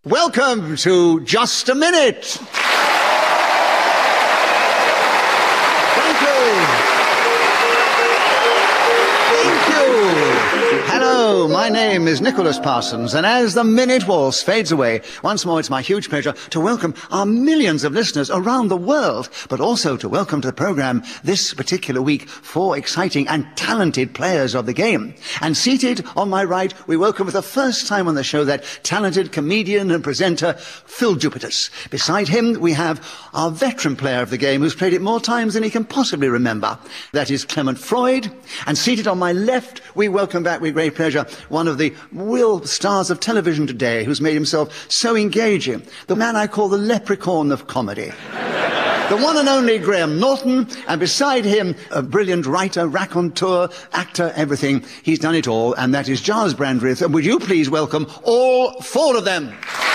Welcome to Just a Minute. Thank you. Hello, my name is Nicholas Parsons, and as the minute waltz fades away, once more it's my huge pleasure to welcome our millions of listeners around the world, but also to welcome to the programme this particular week 4 exciting and talented players of the game. And seated on my right, we welcome for the first time on the show that talented comedian and presenter, Phil Jupitus. Beside him, we have our veteran player of the game who's played it more times than he can possibly remember. That is Clement Freud. And seated on my left, we welcome back with great pleasure one of the real stars of television today who's made himself so engaging. The man I call the leprechaun of comedy. The one and only Graham Norton, and beside him, a brilliant writer, raconteur, actor, everything. He's done it all, and that is Giles Brandreth. And would you please welcome all 4 of them?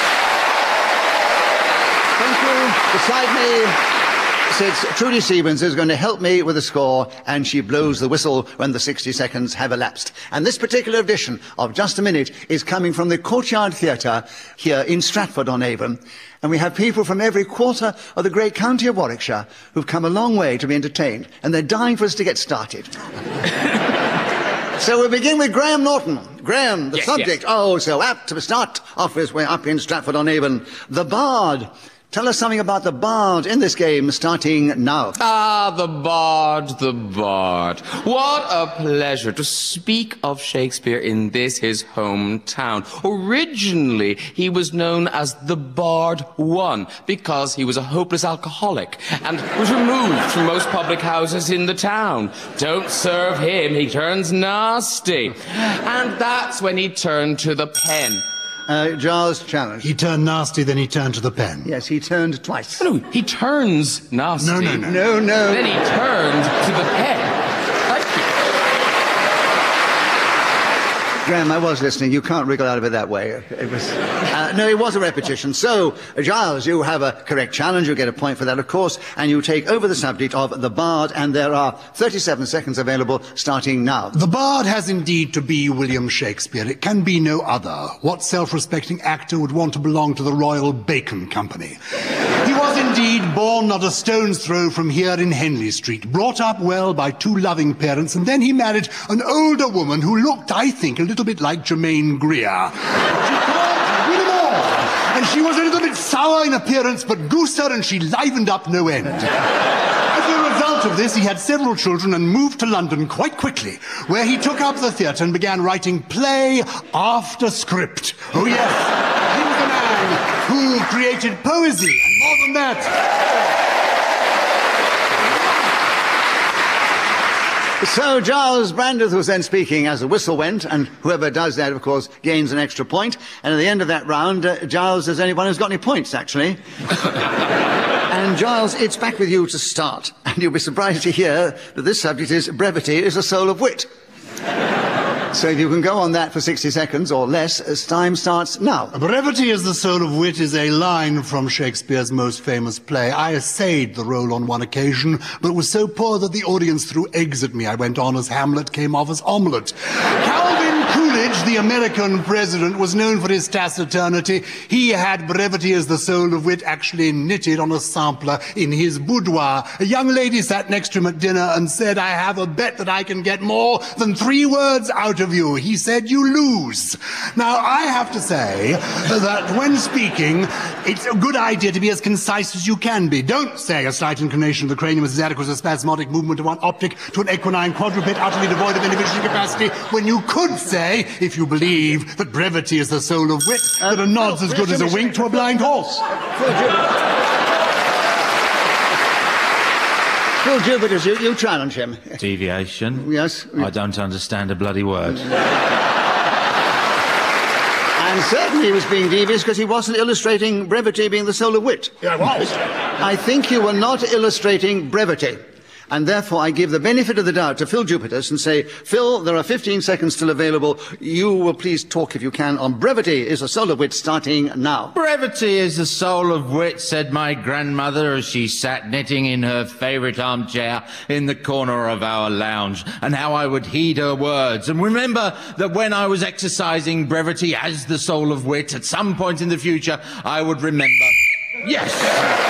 Thank you. Beside me sits Trudy Stevens, who's going to help me with the score, and she blows the whistle when the 60 seconds have elapsed. And this particular edition of Just a Minute is coming from the Courtyard Theatre here in Stratford-on-Avon. And we have people from every quarter of the great county of Warwickshire who've come a long way to be entertained, and they're dying for us to get started. So we'll begin with Graham Norton. Graham, the subject, oh, so apt to start off his way up in Stratford-on-Avon, the Bard. Tell us something about the Bard in this game, starting now. Ah, the Bard, the Bard. What a pleasure to speak of Shakespeare in this, his hometown. Originally, he was known as the Bard I because he was a hopeless alcoholic and was removed from most public houses in the town. Don't serve him, he turns nasty. And that's when he turned to the pen. Giles, challenge. He turned nasty, then he turned to the pen. Yes, he turned twice. No, he turns nasty. No. Then he turned to the pen. Thank you. Graham, I was listening. You can't wriggle out of it that way. It was... no, it was a repetition. So, Giles, you have a correct challenge. You get a point for that, of course, and you take over the subject of the Bard, and there are 37 seconds available, starting now. The Bard has indeed to be William Shakespeare. It can be no other. What self-respecting actor would want to belong to the Royal Bacon Company? He was indeed born not a stone's throw from here in Henley Street, brought up well by 2 loving parents, and then he married an older woman who looked, I think, a little bit like Germaine Greer. She called Willimore, and she was a little bit sour in appearance, but gooser, and she livened up no end. As a result of this, he had several children and moved to London quite quickly, where he took up the theatre and began writing play after script. Oh yes, he was the man who created poesy, and more than that. So Giles Brandreth was then speaking as the whistle went, and whoever does that, of course, gains an extra point. And at the end of that round, Giles is anyone who's got any points, actually. And Giles, it's back with you to start. And you'll be surprised to hear that this subject is brevity is the soul of wit. So if you can go on that for 60 seconds or less, as time starts now. Brevity is the soul of wit is a line from Shakespeare's most famous play. I essayed the role on one occasion, but it was so poor that the audience threw eggs at me. I went on as Hamlet, came off as omelette. Calvin Coolidge, the American president, was known for his taciturnity. He had brevity as the soul of wit actually knitted on a sampler in his boudoir. A young lady sat next to him at dinner and said, "I have a bet that I can get more than 3 words out of you." He said, "You lose." Now, I have to say that when speaking, it's a good idea to be as concise as you can be. Don't say a slight inclination of the cranium is as adequate as a spasmodic movement of one optic to an equine quadruped utterly devoid of any vision capacity, when you could say, if you believe that brevity is the soul of wit, that a nod's as good as a wink to a blind horse. Phil Jupitus, you challenge him. Deviation? Yes. I don't understand a bloody word. And certainly he was being devious because he wasn't illustrating brevity being the soul of wit. Yeah, I was. I think you were not illustrating brevity. And therefore, I give the benefit of the doubt to Phil Jupitus and say, Phil, there are 15 seconds still available. You will please talk, if you can, on brevity is the soul of wit, starting now. Brevity is the soul of wit, said my grandmother as she sat knitting in her favourite armchair in the corner of our lounge, and how I would heed her words and remember that when I was exercising brevity as the soul of wit, at some point in the future, I would remember. Yes!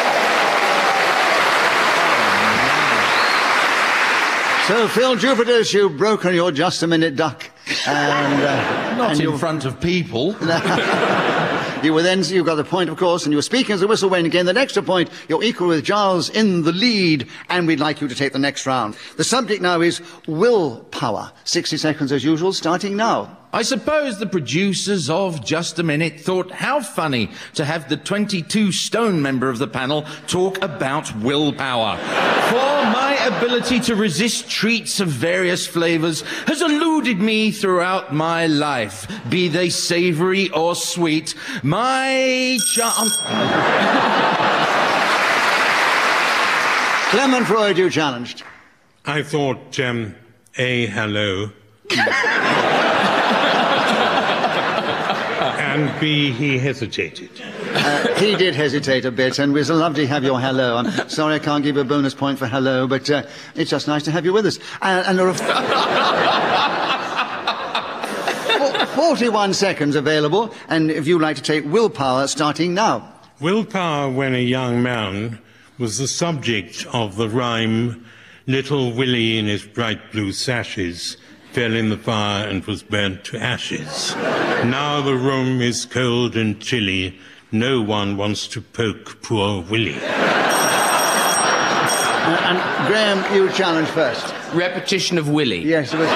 So, Phil Jupitus, you've broken your just-a-minute duck. And, Not in front of people. You got the point, of course, and you were speaking as the whistle went again. The extra point, you're equal with Giles in the lead, and we'd like you to take the next round. The subject now is willpower. 60 seconds as usual, starting now. I suppose the producers of Just a Minute thought how funny to have the 22-stone member of the panel talk about willpower. For my ability to resist treats of various flavours has eluded me throughout my life, be they savoury or sweet. My chance... Clement Freud, you challenged. I thought, hello. And B, he hesitated. He did hesitate a bit, and it was lovely to have your hello. I'm sorry I can't give you a bonus point for hello, but it's just nice to have you with us. And there are 41 seconds available, and if you'd like to take willpower, starting now. Willpower, when a young man, was the subject of the rhyme, Little Willie in his bright blue sashes fell in the fire and was burnt to ashes. Now the room is cold and chilly. No one wants to poke poor Willie. And Graham, you challenge first. Repetition of Willie. Yes, it was.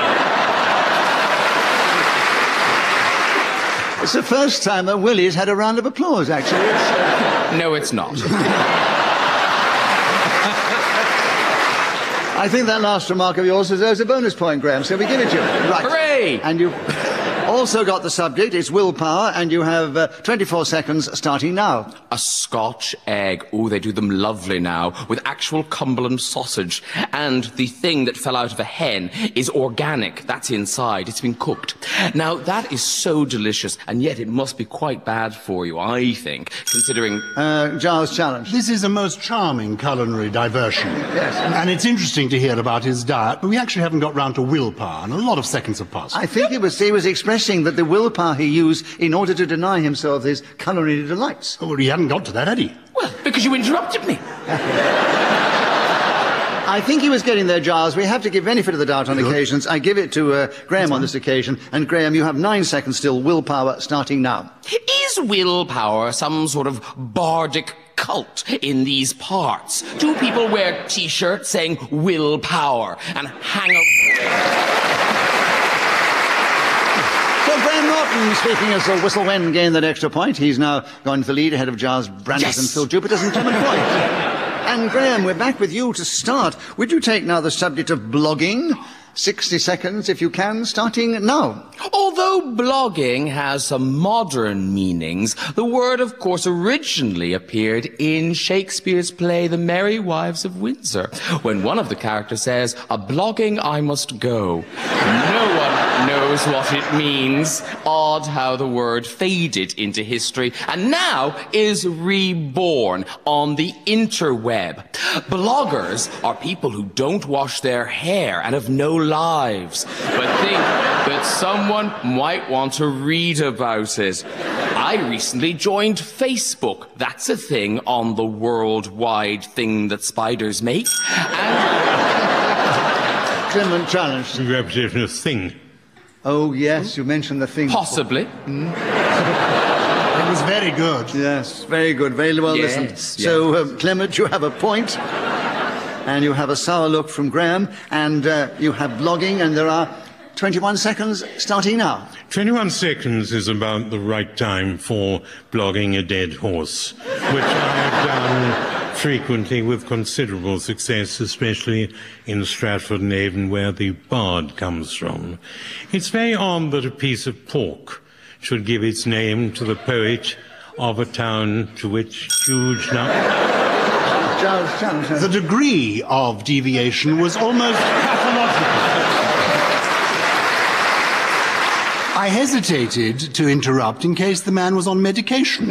It's the first time that Willie's had a round of applause, actually. No, it's not. I think that last remark of yours deserves a bonus point, Graham, so we give it to you. Right. Hooray! And you also got the subject, it's willpower, and you have 24 seconds starting now. A Scotch egg. Oh, they do them lovely now, with actual Cumberland sausage. And the thing that fell out of a hen is organic. That's inside. It's been cooked. Now, that is so delicious, and yet it must be quite bad for you, I think, considering... Giles challenge. This is a most charming culinary diversion. Yes. And it's interesting to hear about his diet, but we actually haven't got round to willpower, and a lot of seconds have passed. I think he was expressing that the willpower he used in order to deny himself his culinary delights. Oh, well, he hadn't got to that, had he? Well, because you interrupted me. I think he was getting there, Giles. We have to give benefit of the doubt on occasions. I give it to Graham on this occasion. And Graham, you have 9 seconds still. Willpower starting now. Is willpower some sort of bardic cult in these parts? Do people wear T-shirts saying willpower and hang up... So Graham Norton, speaking as the whistle when gained that extra point. He's now gone to the lead ahead of Giles Brandis Yes. and Phil Jupitus and Clement Freud. And Graham, we're back with you to start. Would you take now the subject of blogging? 60 seconds, if you can, starting now. Although blogging has some modern meanings, the word, of course, originally appeared in Shakespeare's play The Merry Wives of Windsor, when one of the characters says, "A blogging I must go." No one knows what it means. Odd how the word faded into history and now is reborn on the interweb. Bloggers are people who don't wash their hair and have no lives, but think that someone might want to read about it. I recently joined Facebook. That's a thing on the worldwide thing that spiders make. And Clement challenged. Repetition of thing. Oh, yes, you mentioned the thing. possibly. It was very good. Yes, very good, very well Yes, listened. yes. So, Clement, you have a point, and you have a sour look from Graham, and you have blogging, and there are 21 seconds starting now. 21 seconds is about the right time for blogging a dead horse, which I have done frequently with considerable success, especially in Stratford-on-Avon, where the bard comes from. It's very odd that a piece of pork should give its name to the poet of a town to which huge numbers... Giles, challenge. The degree of deviation was almost pathological. I hesitated to interrupt in case the man was on medication.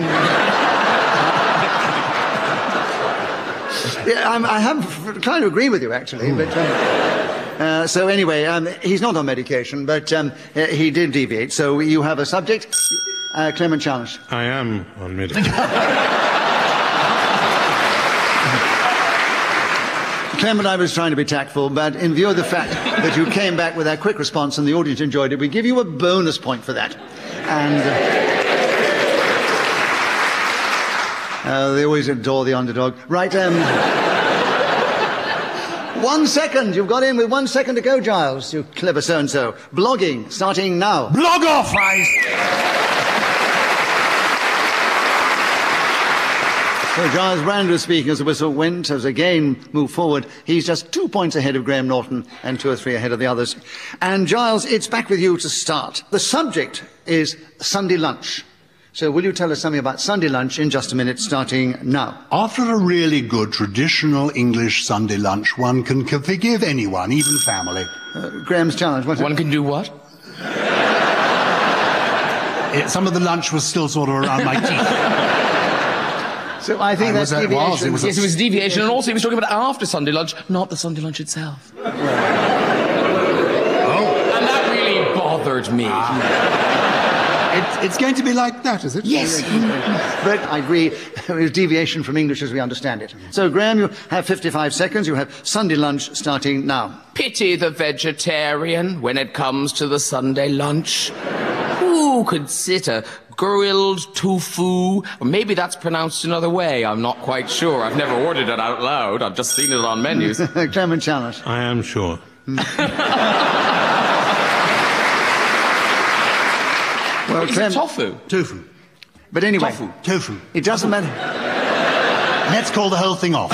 Yeah, I have trying to agree with you, actually, but... so anyway, he's not on medication, but he did deviate. So you have a subject, Clement challenge. I am on medication. Clement, I was trying to be tactful, but in view of the fact that you came back with that quick response and the audience enjoyed it, we give you a bonus point for that. And they always adore the underdog. Right, 1 second. You've got in with 1 second to go, Giles. You clever so-and-so. Blogging, starting now. Blog off! So Giles Brand was speaking as the whistle went, as again moved forward. He's just 2 points ahead of Graham Norton and 2 or 3 ahead of the others. And Giles, it's back with you to start. The subject is Sunday lunch. So will you tell us something about Sunday lunch in just a minute, starting now? After a really good traditional English Sunday lunch, one can forgive anyone, even family. Graham's challenge. One can do what? Some of the lunch was still sort of around my teeth. So I think that's deviation. Yes, it was deviation, and also he was talking about after Sunday lunch, not the Sunday lunch itself. And that really bothered me. It's going to be like that, is it? Yes. But I agree, it was deviation from English as we understand it. So, Graham, you have 55 seconds. You have Sunday lunch starting now. Pity the vegetarian when it comes to the Sunday lunch. Who could sit a grilled tofu? Or maybe that's pronounced another way. I'm not quite sure. I've never ordered it out loud. I've just seen it on menus. Clement challenge. I am sure. Well, Is it tofu? Tofu. But anyway, Tofu. it doesn't matter. Let's call the whole thing off.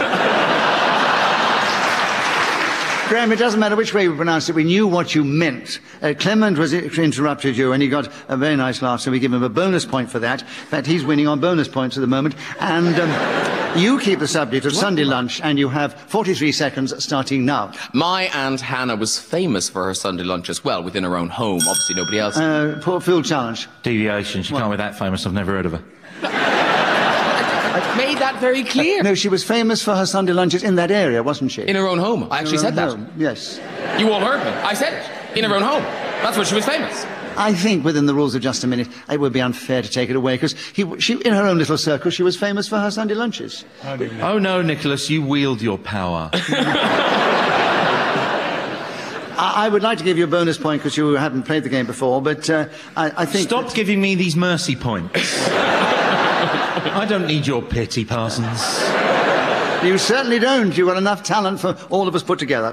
Graham, it doesn't matter which way we pronounce it. We knew what you meant. Clement interrupted you, and he got a very nice laugh, so we give him a bonus point for that. In fact, he's winning on bonus points at the moment. And you keep the subject of Sunday lunch, and you have 43 seconds starting now. My Aunt Hannah was famous for her Sunday lunch as well, within her own home. Obviously, nobody else. Port Phil challenge. Deviation. She can't be that famous. I've never heard of her. I made that very clear. No, she was famous for her Sunday lunches in that area, wasn't she? In her own home. I actually said that. Home. Yes. You all heard me. I said it. In her own home. That's where she was famous. I think within the rules of just a minute, it would be unfair to take it away, because she, in her own little circle, she was famous for her Sunday lunches. Oh no, Nicholas, you wield your power. I would like to give you a bonus point because you haven't played the game before, but I think... Stop giving me these mercy points. I don't need your pity, Parsons. You certainly don't. You've got enough talent for all of us put together.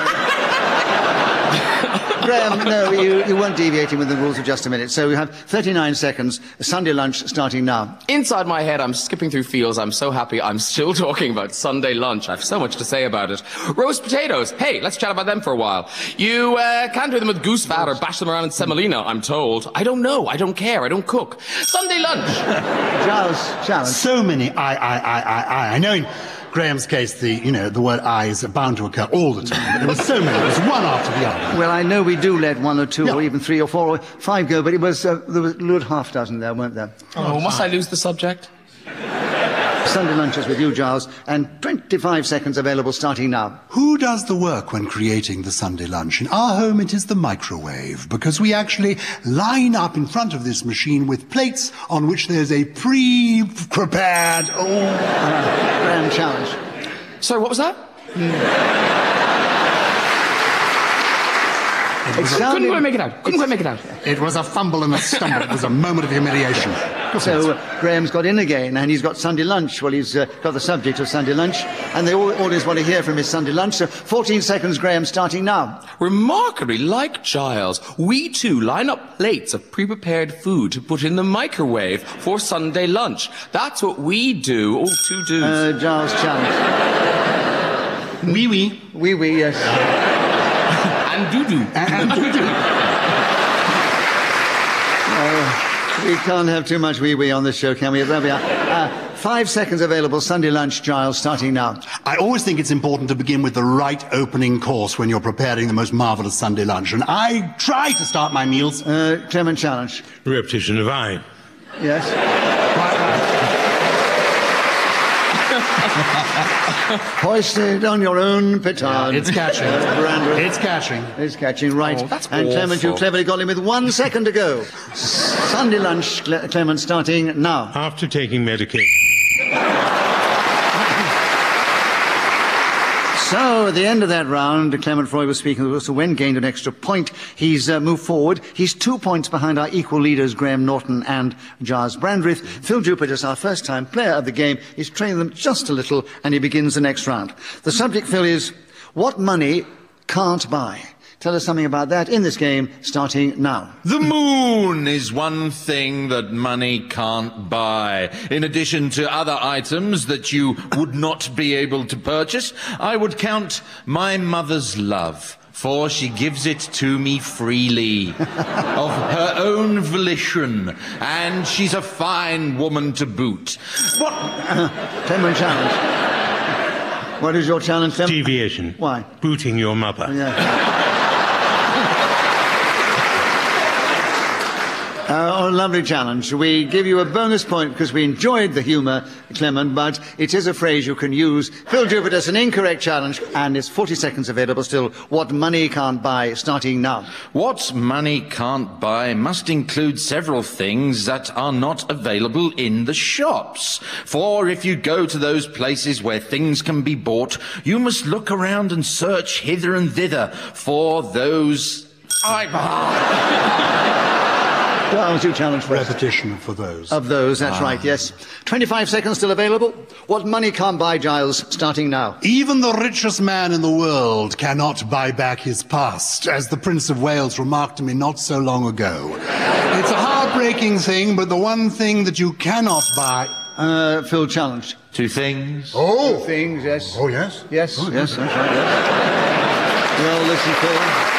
Graham, no, you weren't deviating with the rules of just a minute. So you have 39 seconds, Sunday lunch starting now. Inside my head, I'm skipping through fields. I'm so happy I'm still talking about Sunday lunch. I have so much to say about it. Roast potatoes. Hey, let's chat about them for a while. You can't do them with goose fat or bash them around in semolina, I'm told. I don't know. I don't care. I don't cook. Sunday lunch. Giles, challenge. So many I know in Graham's case, the word I is bound to occur all the time. But there were so many. It was one after the other. Well, I know we do let 1 or 2 or even 3 or 4 or 5 go, but there was a good half dozen there, weren't there? Oh, must I lose the subject? Sunday lunches with you, Giles, and 25 seconds available starting now. Who does the work when creating the Sunday lunch? In our home, it is the microwave, because we actually line up in front of this machine with plates on which there's a pre-prepared... Graham challenge. Sorry, what was that? Couldn't quite make it out. Couldn't quite make it out. It was a fumble and a stumble. It was a moment of humiliation. So Graham's got in again, and he's got Sunday lunch. Well, he's got the subject of Sunday lunch, and the audience want to hear from his Sunday lunch. So 14 seconds, Graham, starting now. Remarkably like Giles, we too line up plates of pre-prepared food to put in the microwave for Sunday lunch. That's what we do. Oh, 2 dudes. Giles challenge. Oui, oui. Oui, oui, yes. And doo-doo. And doo-doo. We can't have too much wee-wee on this show, can we? There we are. 5 seconds available. Sunday lunch, Giles, starting now. I always think it's important to begin with the right opening course when you're preparing the most marvellous Sunday lunch, and I try to start my meals. Clement, challenge. Repetition of I. Yes. Hoisted on your own petard. It's catching. Brandreth. It's catching. It's catching, right. Oh, that's and Clement, you awful. cleverly got him with 1 second to go. Sunday lunch, Clement, starting now. After taking medication. So, at the end of that round, Clement Freud was speaking, so when gained an extra point. He's moved forward. He's 2 points behind our equal leaders, Graham Norton and Giles Brandreth. Phil Jupiter's our first-time player of the game. He's trained them just a little, and he begins the next round. The subject, Phil, is what money can't buy. Tell us something about that in this game, starting now. The moon is one thing that money can't buy. In addition to other items that you would not be able to purchase, I would count my mother's love, for she gives it to me freely, of her own volition, and she's a fine woman to boot. What? Clement, challenge. What is your challenge, Clement? Deviation. Why? Booting your mother. Yeah. Lovely challenge. We give you a bonus point because we enjoyed the humour, Clement, but it is a phrase you can use. Phil Jupiter's an incorrect challenge, and it's 40 seconds available still. What money can't buy, starting now. What money can't buy must include several things that are not available in the shops. For if you go to those places where things can be bought, you must look around and search hither and thither for those... Giles, you challenge first. Repetition for those. Of those, that's right, yes. 25 seconds still available. What money can't buy, Giles, starting now. Even the richest man in the world cannot buy back his past, as the Prince of Wales remarked to me not so long ago. It's a heartbreaking thing, but the one thing that you cannot buy... Phil challenged. 2 things. Oh! Things, yes. Oh, yes? Yes, yes, that's right, yes. Well, listen, Phil.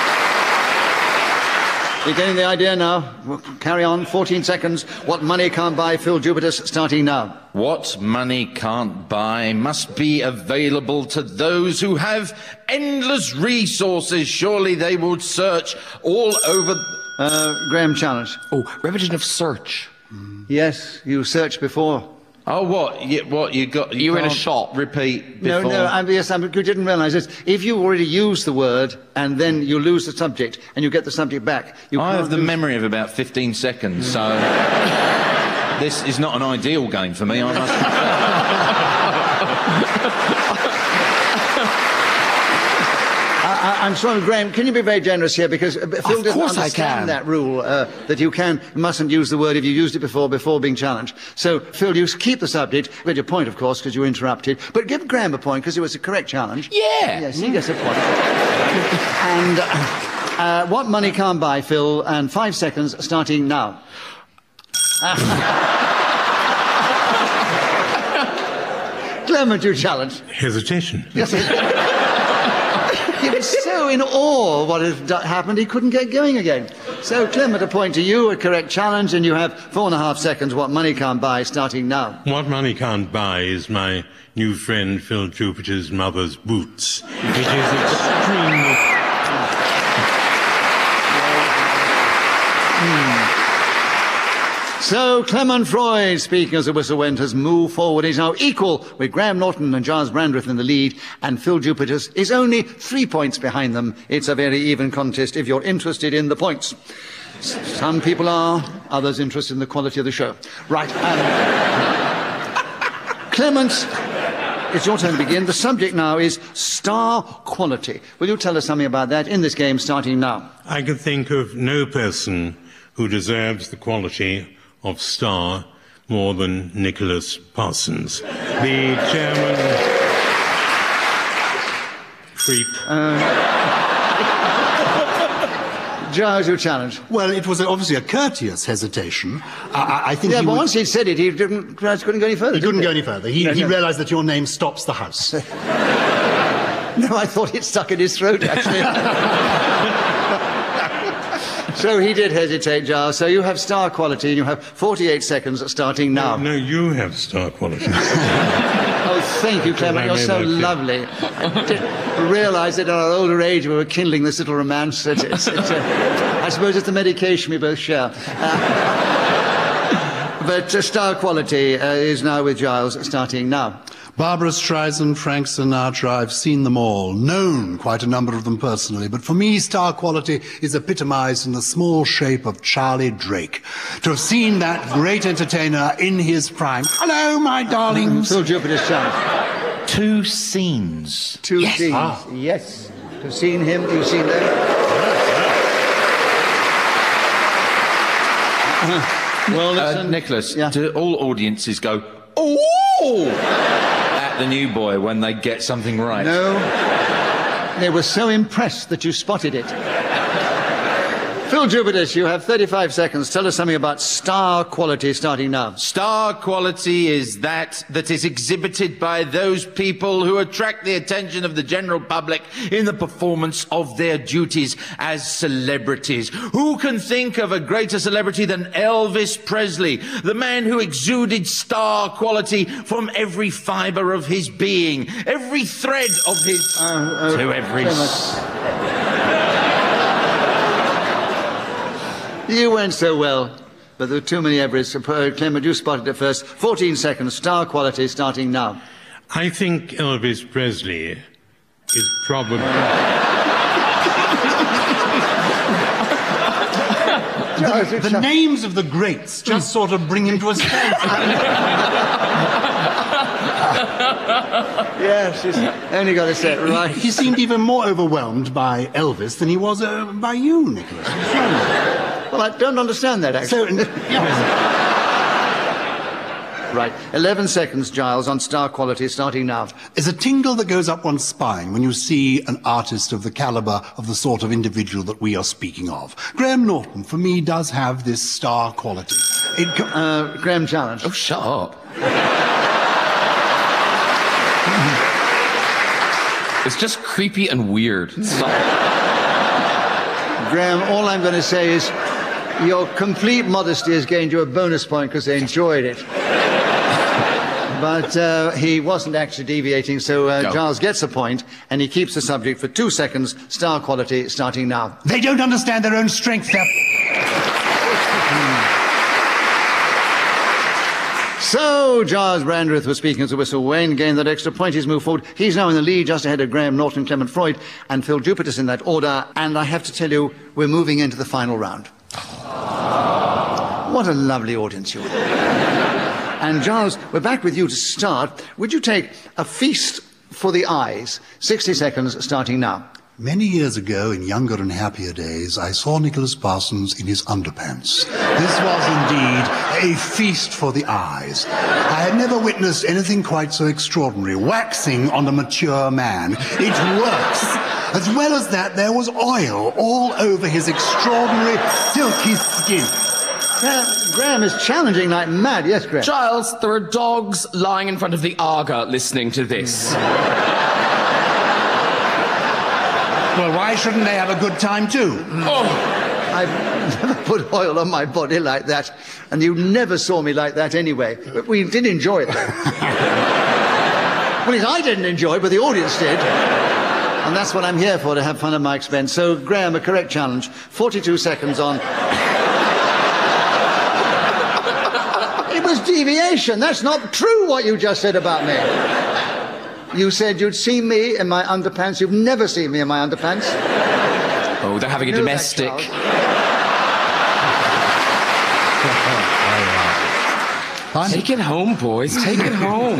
You're getting the idea now. We'll carry on. 14 seconds. What money can't buy, Phil Jupiter's starting now. What money can't buy must be available to those who have endless resources. Surely they would search all over... Graham challenge. Oh, repetition of search. Yes, you searched before. Oh, what? You got... You were in a can't shop. Repeat before... You didn't realise this. If you already use the word and then you lose the subject and you get the subject back, you I can't have the lose- memory of about 15 seconds, so... This is not an ideal game for me, I must I'm sorry, Graham, can you be very generous here? Because Phil doesn't course I understand can. that rule, that you mustn't use the word if you used it before being challenged. So, Phil, you keep the subject. You get your point, of course, because you were interrupted. But give Graham a point, because it was a correct challenge. Yeah. Yes, he gets a point. And what money can't buy, Phil, and 5 seconds starting now. Clement, you challenge. Hesitation. Yes, he was so in awe of what had happened, he couldn't get going again. So, Clement, a point to you, a correct challenge, and you have 4.5 seconds. What money can't buy, starting now. What money can't buy is my new friend Phil Jupiter's mother's boots. It is extremely... So, Clement Freud, speaking as the whistle went, has moved forward. He's now equal with Graham Norton and Giles Brandreth in the lead, and Phil Jupiter is only 3 points behind them. It's a very even contest if you're interested in the points. Some people are, others interested in the quality of the show. Right. Clement, it's your turn to begin. The subject now is star quality. Will you tell us something about that in this game, starting now? I can think of no person who deserves the quality of star more than Nicholas Parsons, the chairman... Creep. Giles, your challenge. Well, it was obviously a courteous hesitation. I think Yeah, he but would- once he'd said it, he couldn't go any further. He couldn't did go any further. He realised that your name stops the house. No, I thought it stuck in his throat, actually. So he did hesitate, Giles. So you have star quality and you have 48 seconds starting now. No, you have star quality. Oh, thank you, Clement. You're so lovely. I didn't realise that in our older age we were kindling this little romance. I suppose it's the medication we both share. But star quality is now with Giles, starting now. Barbara Streisand, Frank Sinatra, I've seen them all, known quite a number of them personally, but for me, star quality is epitomized in the small shape of Charlie Drake. To have seen that great entertainer in his prime. Hello, my darlings. Phil Jupiter's chance. 2 scenes. 2 scenes. Yes. You've seen him, you've seen them. Well, listen, Nicholas, yeah. do all audiences go, ooh, at the new boy when they get something right? No. They were so impressed that you spotted it. Phil Jupitus, you have 35 seconds. Tell us something about star quality starting now. Star quality is that is exhibited by those people who attract the attention of the general public in the performance of their duties as celebrities. Who can think of a greater celebrity than Elvis Presley, the man who exuded star quality from every fibre of his being, every thread of his... to every... You went so well, but there were too many everys. Clement, you spotted it first. 14 seconds. Star quality starting now. I think Elvis Presley is probably... The names of the greats just sort of bring him to a standstill. Yes, he's only got to say it right. He seemed even more overwhelmed by Elvis than he was by you, Nicholas. Well, I don't understand that, actually. So, Right. 11 seconds, Giles, on star quality, starting now. There's a tingle that goes up one's spine when you see an artist of the caliber of the sort of individual that we are speaking of. Graham Norton, for me, does have this star quality. Graham challenge. Oh, shut up. It's just creepy and weird. Stop. Graham, all I'm going to say is your complete modesty has gained you a bonus point because they enjoyed it. But he wasn't actually deviating, so Giles gets a point, and he keeps the subject for 2 seconds. Star quality starting now. They don't understand their own strength. So, Giles Brandreth was speaking as a whistle. Wayne gained that extra point. He's moved forward. He's now in the lead, just ahead of Graham Norton, Clement Freud, and Phil Jupitus in that order. And I have to tell you, we're moving into the final round. What a lovely audience you are. And Giles, we're back with you to start. Would you take a feast for the eyes? 60 seconds starting now. Many years ago, in younger and happier days, I saw Nicholas Parsons in his underpants. This was indeed a feast for the eyes. I had never witnessed anything quite so extraordinary. Waxing on a mature man. It works. As well as that, there was oil all over his extraordinary silky skin. Graham is challenging like mad. Yes, Graham. Giles, there are dogs lying in front of the Aga listening to this. Well, why shouldn't they have a good time too? Oh. I've never put oil on my body like that, and you never saw me like that anyway. But we did enjoy it. Well, I didn't enjoy it, but the audience did. And that's what I'm here for, to have fun at my expense. So, Graham, a correct challenge. 42 seconds on. It was deviation. That's not true, what you just said about me. You said you'd seen me in my underpants. You've never seen me in my underpants. Oh, they're having a domestic. Take it home, boys. Take it home.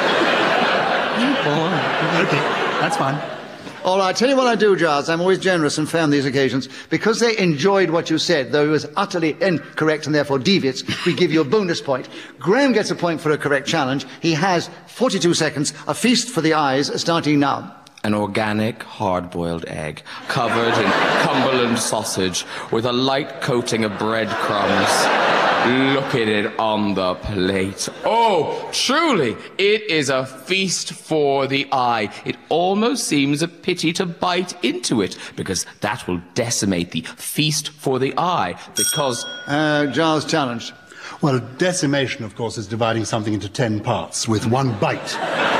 Okay, that's fine. All right, tell you what I do, Giles. I'm always generous and fair on these occasions. Because they enjoyed what you said, though it was utterly incorrect and therefore deviates, we give you a bonus point. Graham gets a point for a correct challenge. He has 42 seconds, a feast for the eyes, starting now. An organic, hard-boiled egg, covered in Cumberland sausage, with a light coating of breadcrumbs. Look at it on the plate. Oh, truly, it is a feast for the eye. It almost seems a pity to bite into it, because that will decimate the feast for the eye, because... Giles challenged. Well, decimation, of course, is dividing something into 10 parts with one bite.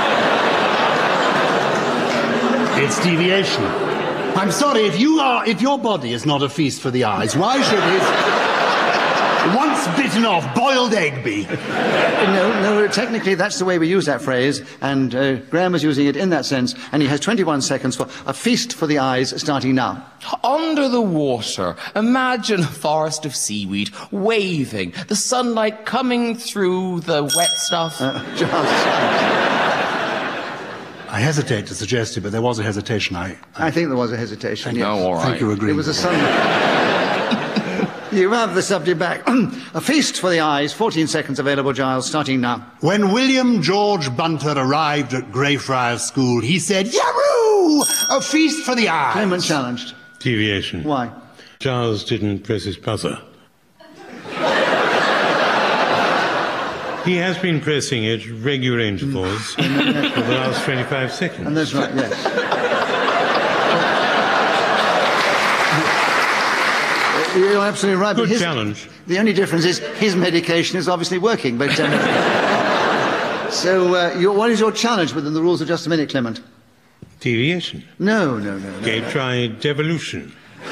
It's deviation. I'm sorry, if your body is not a feast for the eyes, why should his once bitten off boiled egg be? No, technically that's the way we use that phrase, and Graham is using it in that sense, and he has 21 seconds for a feast for the eyes starting now. Under the water, imagine a forest of seaweed waving, the sunlight coming through the wet stuff. I hesitate to suggest it, but there was a hesitation. I think there was a hesitation, yes. No, all right. Thank you, agree. It was a sunlight. You have the subject back. A feast for the eyes, 14 seconds available, Giles, starting now. When William George Bunter arrived at Greyfriars School, he said, "Yaroo! A feast for the eyes." Clement challenged. Deviation. Why? Giles didn't press his buzzer. He has been pressing it at regular intervals for the last 25 seconds. And that's right, yes. You're absolutely right. Good challenge. The only difference is his medication is obviously working. But so, what is your challenge within the rules of Just a Minute, Clement? Deviation. No. Okay, try devolution.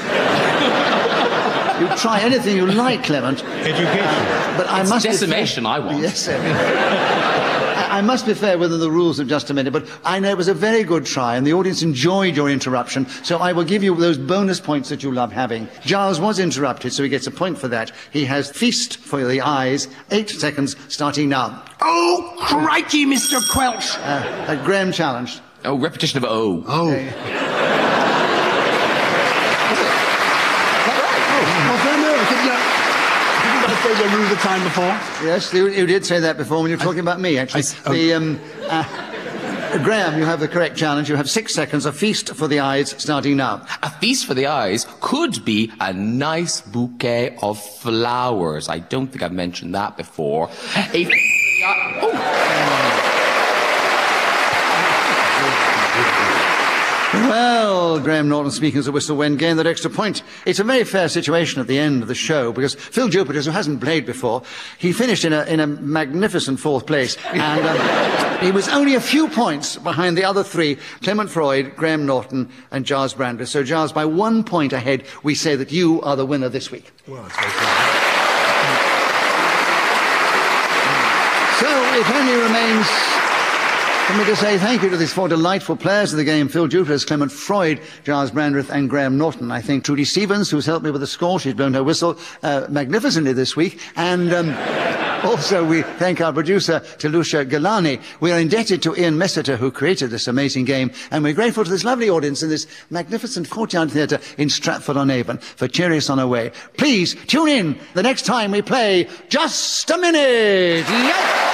You try anything you like, Clement. Education. But I it's must decimation, I want. Yes, sir. I must be fair within the rules of Just a Minute, but I know it was a very good try, and the audience enjoyed your interruption, so I will give you those bonus points that you love having. Giles was interrupted, so he gets a point for that. He has feast for the eyes, 8 seconds, starting now. Oh, crikey, Mr. Quelch! Graham challenged. Oh, repetition of O. Oh. Did you rule the time before? Yes, you did say that before when you were talking about me, actually. Graham, you have the correct challenge. You have 6 seconds. A feast for the eyes, starting now. A feast for the eyes could be a nice bouquet of flowers. I don't think I've mentioned that before. Well, Graham Norton speaking as a whistle when gained that extra point. It's a very fair situation at the end of the show because Phil Jupiters, who hasn't played before, he finished in a magnificent 4th place, and he was only a few points behind the other 3, Clement Freud, Graham Norton and Giles Brandreth. So Giles, by 1 point ahead, we say that you are the winner this week. Well, that's very good. So it only remains for me to say thank you to these 4 delightful players of the game, Phil Jupiters, Clement Freud, Giles Brandreth and Graham Norton. I thank Trudy Stevens, who's helped me with the score. She's blown her whistle magnificently this week. And also we thank our producer, Talusha Galani. We are indebted to Ian Messiter, who created this amazing game. And we're grateful to this lovely audience in this magnificent Courtyard Theatre in Stratford-on-Avon for cheering us on our way. Please tune in the next time we play Just a Minute. Yes!